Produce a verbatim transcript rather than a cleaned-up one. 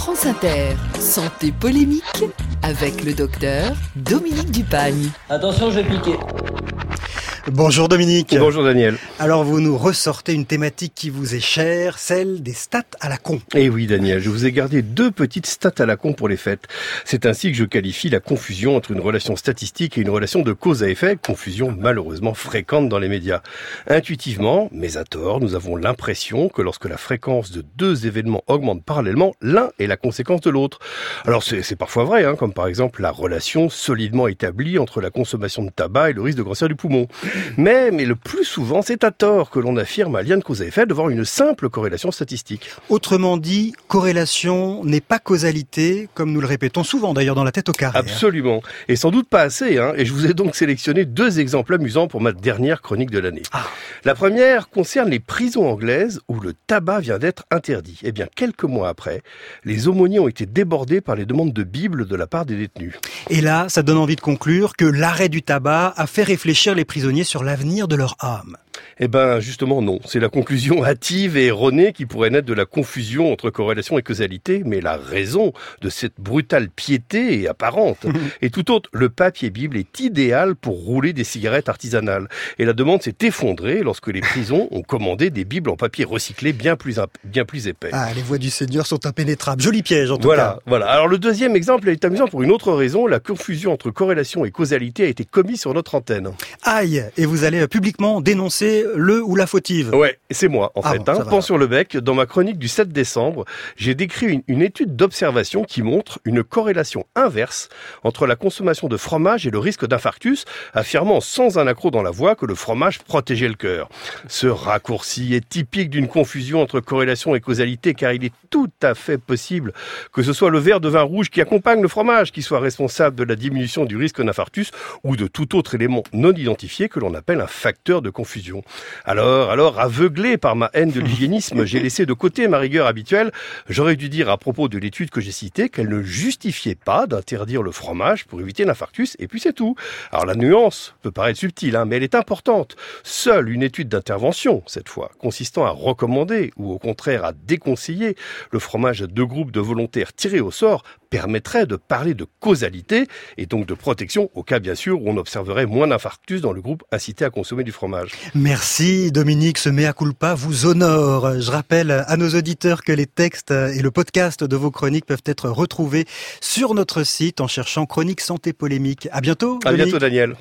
France Inter, santé polémique avec le docteur Dominique Dupagne. Attention, je vais piquer. Bonjour Dominique. Bonjour Daniel. Alors vous nous ressortez une thématique qui vous est chère, celle des stats à la con. Eh oui Daniel, je vous ai gardé deux petites stats à la con pour les fêtes. C'est ainsi que je qualifie la confusion entre une relation statistique et une relation de cause à effet, confusion malheureusement fréquente dans les médias. Intuitivement, mais à tort, nous avons l'impression que lorsque la fréquence de deux événements augmente parallèlement, l'un est la conséquence de l'autre. Alors c'est, c'est parfois vrai, hein, comme par exemple la relation solidement établie entre la consommation de tabac et le risque de cancer du poumon. Mais, mais le plus souvent, c'est à tort que l'on affirme un lien de cause à effet devant une simple corrélation statistique. Autrement dit, corrélation n'est pas causalité, comme nous le répétons souvent d'ailleurs dans la tête au carré. Absolument. Et sans doute pas assez, hein. Et je vous ai donc sélectionné deux exemples amusants pour ma dernière chronique de l'année. Ah. La première concerne les prisons anglaises où le tabac vient d'être interdit. Eh bien, quelques mois après, les aumôniers ont été débordés par les demandes de Bible de la part des détenus. Et là, ça donne envie de conclure que l'arrêt du tabac a fait réfléchir les prisonniers sur l'avenir de leur âme. Eh ben, justement, non. C'est la conclusion hâtive et erronée qui pourrait naître de la confusion entre corrélation et causalité, mais la raison de cette brutale piété est apparente. Et tout autre, le papier Bible est idéal pour rouler des cigarettes artisanales. Et la demande s'est effondrée lorsque les prisons ont commandé des Bibles en papier recyclé bien plus, imp- bien plus épais. Ah, les voies du Seigneur sont impénétrables. Joli piège, en tout voilà, cas. Voilà. Alors, le deuxième exemple est amusant pour une autre raison. La confusion entre corrélation et causalité a été commise sur notre antenne. Aïe, et vous allez publiquement dénoncer le ou la fautive. Ouais, c'est moi, en ah fait. Bon, Hein. Pan sur le bec, dans ma chronique du sept décembre, j'ai décrit une, une étude d'observation qui montre une corrélation inverse entre la consommation de fromage et le risque d'infarctus, affirmant sans un accroc dans la voix que le fromage protégeait le cœur. Ce raccourci est typique d'une confusion entre corrélation et causalité, car il est tout à fait possible que ce soit le verre de vin rouge qui accompagne le fromage qui soit responsable de la diminution du risque d'infarctus ou de tout autre élément non identifié que l'on appelle un facteur de confusion. Alors, alors, aveuglé par ma haine de l'hygiénisme, j'ai laissé de côté ma rigueur habituelle. J'aurais dû dire à propos de l'étude que j'ai citée qu'elle ne justifiait pas d'interdire le fromage pour éviter l'infarctus, et puis c'est tout. Alors la nuance peut paraître subtile, hein, mais elle est importante. Seule une étude d'intervention, cette fois, consistant à recommander ou au contraire à déconseiller le fromage à deux groupes de volontaires tirés au sort, permettrait de parler de causalité et donc de protection au cas bien sûr où on observerait moins d'infarctus dans le groupe incité à consommer du fromage. Merci Dominique, ce mea culpa vous honore. Je rappelle à nos auditeurs que les textes et le podcast de vos chroniques peuvent être retrouvés sur notre site en cherchant Chronique Santé Polémique. À bientôt À Dominique. bientôt Daniel.